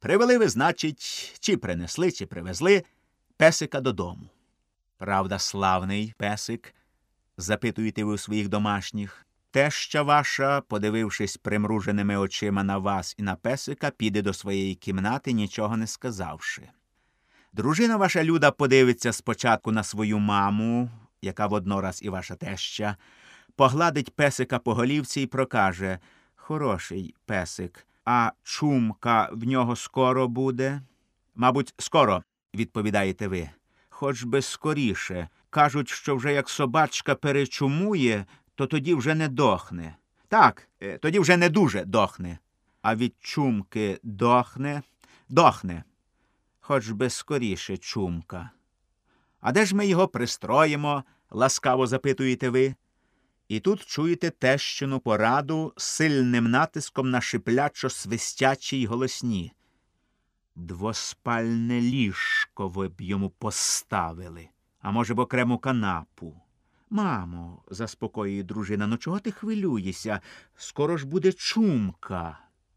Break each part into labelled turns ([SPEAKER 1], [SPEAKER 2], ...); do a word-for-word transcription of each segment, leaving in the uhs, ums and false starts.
[SPEAKER 1] Привели ви, значить, чи принесли, чи привезли песика додому. Правда, славний песик, запитуєте ви у своїх домашніх. Теща ваша, подивившись примруженими очима на вас і на песика, піде до своєї кімнати, нічого не сказавши. Дружина ваша Люда подивиться спочатку на свою маму, яка воднораз і ваша теща, погладить песика по голівці і прокаже: «Хороший песик, а чумка в нього скоро буде?» «Мабуть, скоро», – відповідаєте ви. «Хоч би скоріше. Кажуть, що вже як собачка перечумує, то тоді вже не дохне». «Так, тоді вже не дуже дохне». «А від чумки дохне?» «Дохне. Хоч би скоріше чумка». «А де ж ми його пристроїмо?» – ласкаво запитуєте ви. І тут чуєте тещину пораду з сильним натиском на шиплячо-свистячі й голосні. «Двоспальне ліжко ви б йому поставили, а може б окрему канапу». «Мамо», – заспокоює дружина, – «ну чого ти хвилюєшся? Скоро ж буде чумка».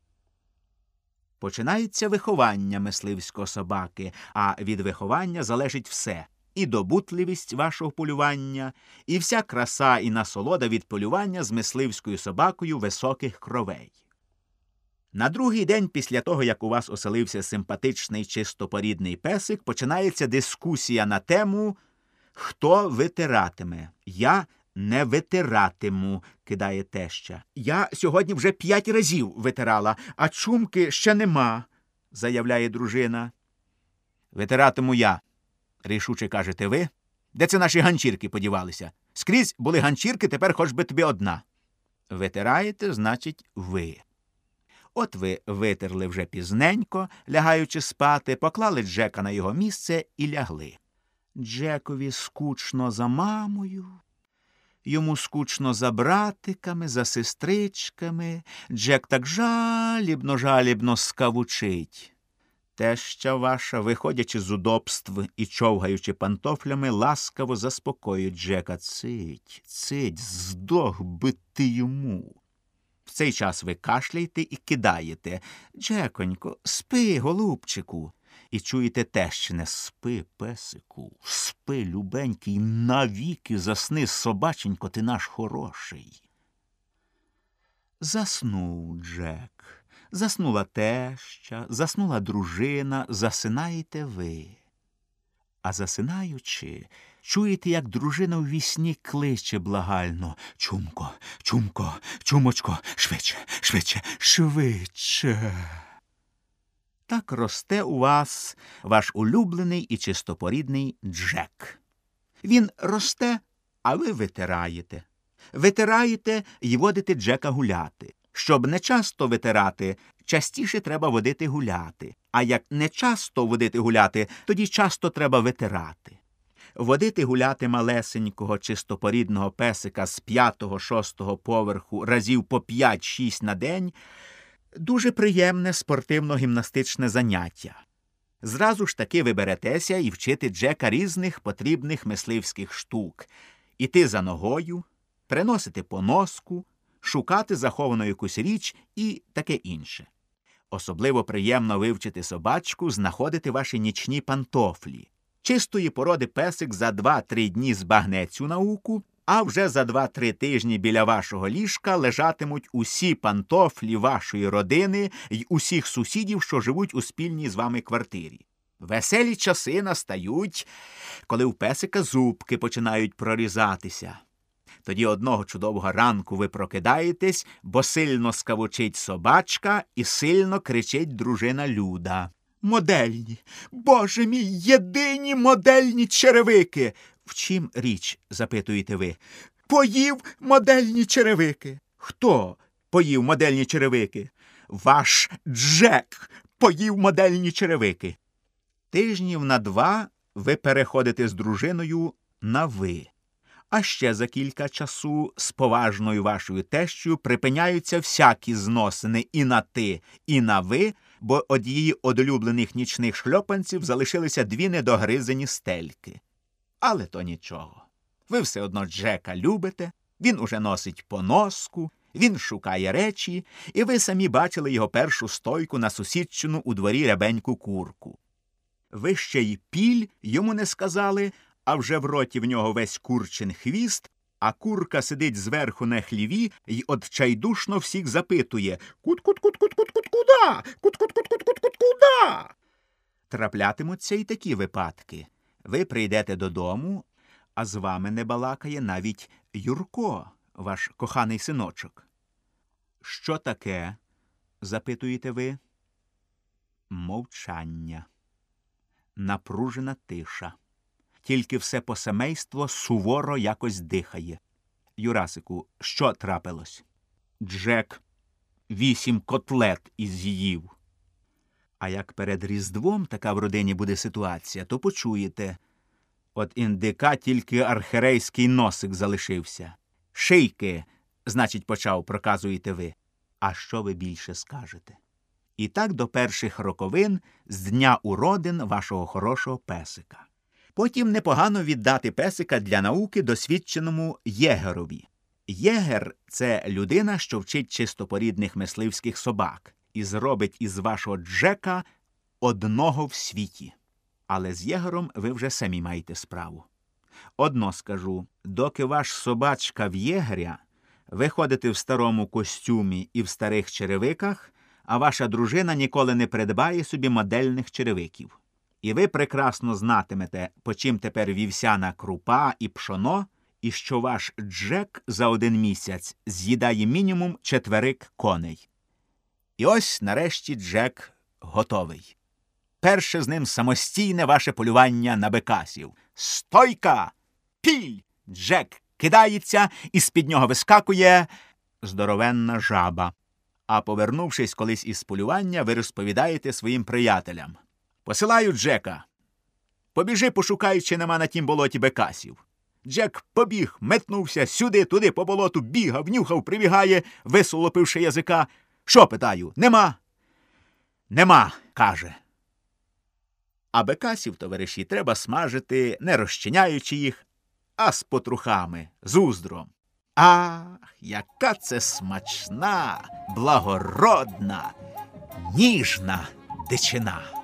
[SPEAKER 1] Починається виховання мисливського собаки, а від виховання залежить все. І добутливість вашого полювання, і вся краса і насолода від полювання з мисливською собакою високих кровей. На другий день після того, як у вас оселився симпатичний чистопорідний песик, починається дискусія на тему «Хто витиратиме?» «Я не витиратиму», – кидає теща. «Я сьогодні вже п'ять разів витирала, а чумки ще нема», – заявляє дружина. «Витиратиму я», – рішуче кажете ви. «Де це наші ганчірки подівалися? Скрізь були ганчірки, тепер хоч би тобі одна». Витираєте, значить, ви. От ви витерли вже пізненько, лягаючи спати, поклали Джека на його місце і лягли. Джекові скучно за мамою, йому скучно за братиками, за сестричками. Джек так жалібно-жалібно скавучить. Теща ваша, виходячи з удобств і човгаючи пантофлями, ласкаво заспокоює Джека. «Цить, цить, здох би ти йому». В цей час ви кашляєте і кидаєте: «Джеконько, спи, голубчику». І чуєте тещине: «Спи, песику, спи, любенький, навіки засни, собаченько, ти наш хороший». Заснув Джек. Заснула теща, заснула дружина, засинаєте ви. А засинаючи, чуєте, як дружина у вісні кличе благально: «Чумко, чумко, чумочко, швидше, швидше, швидше». Так росте у вас ваш улюблений і чистопорідний Джек. Він росте, а ви витираєте. Витираєте і водите Джека гуляти. Щоб не часто витирати, частіше треба водити гуляти. А як не часто водити гуляти, тоді часто треба витирати. Водити гуляти малесенького чистопорідного песика з п'ятого-шостого поверху разів по п'ять-шість на день – дуже приємне спортивно-гімнастичне заняття. Зразу ж таки ви беретеся і вчити Джека різних потрібних мисливських штук. Іти за ногою, приносити поноску, шукати заховану якусь річ і таке інше. Особливо приємно вивчити собачку знаходити ваші нічні пантофлі. Чистої породи песик за два-три дні збагне цю науку, а вже за два-три тижні біля вашого ліжка лежатимуть усі пантофлі вашої родини й усіх сусідів, що живуть у спільній з вами квартирі. Веселі часи настають, коли у песика зубки починають прорізатися. Тоді одного чудового ранку ви прокидаєтесь, бо сильно скавучить собачка і сильно кричить дружина Люда: «Модельні! Боже мій, єдині модельні черевики!» «В чим річ?» – запитуєте ви. «Поїв модельні черевики». «Хто поїв модельні черевики?» «Ваш Джек поїв модельні черевики». Тижнів на два ви переходите з дружиною на «ви». А ще за кілька часу з поважною вашою тещою припиняються всякі зносини і на «ти», і на «ви», бо од її одолюблених нічних шльопанців залишилися дві недогризані стельки. Але то нічого. Ви все одно Джека любите, він уже носить поноску, Він шукає речі, і ви самі бачили його першу стойку на сусідчину у дворі рябеньку курку. Ви ще й піль йому не сказали, а вже в роті в нього весь курчин хвіст, а курка сидить зверху на хліві й отчайдушно всіх запитує: «Кут-кут-кут-кут-кут-кут-куда? Кут-кут-кут-кут-кут-куда?» Траплятимуться і такі випадки. Ви прийдете додому, а з вами не балакає навіть Юрко, ваш коханий синочок. «Що таке?» – запитуєте ви. Мовчання. Напружена тиша. Тільки все посемейство суворо якось дихає. Юрасику, що трапилось? Джек вісім котлет із'їв. А як перед Різдвом така в родині буде ситуація, то почуєте. От індика тільки архірейський носик залишився. Шийки, значить, почав, проказуєте ви. А що ви більше скажете? І так до перших роковин з дня уродин вашого хорошого песика. Потім непогано віддати песика для науки досвідченому єгерові. Єгер – це людина, що вчить чистопорідних мисливських собак і зробить із вашого Джека одного в світі. Але з єгером ви вже самі маєте справу. Одно скажу, доки ваш собачка в єгеря, ви ходите в старому костюмі і в старих черевиках, а ваша дружина ніколи не придбає собі модельних черевиків. І ви прекрасно знатимете, по чим тепер вівсяна крупа і пшоно, і що ваш Джек за один місяць з'їдає мінімум четверик коней. І ось, нарешті, Джек готовий. Перше з ним самостійне ваше полювання на бекасів. Стойка! Піль! Джек кидається, і з-під нього вискакує здоровенна жаба. А повернувшись колись із полювання, ви розповідаєте своїм приятелям: «Посилаю Джека. Побіжи, пошукай, чи нема на тім болоті бекасів». Джек побіг, метнувся сюди, туди по болоту, бігав, нюхав, прибігає, висолопивши язика. «Що?» – питаю. «Нема». «Нема», – каже. А бекасів, товариші, треба смажити, не розчиняючи їх, а з потрухами, з уздром. Ах, яка це смачна, благородна, ніжна дичина!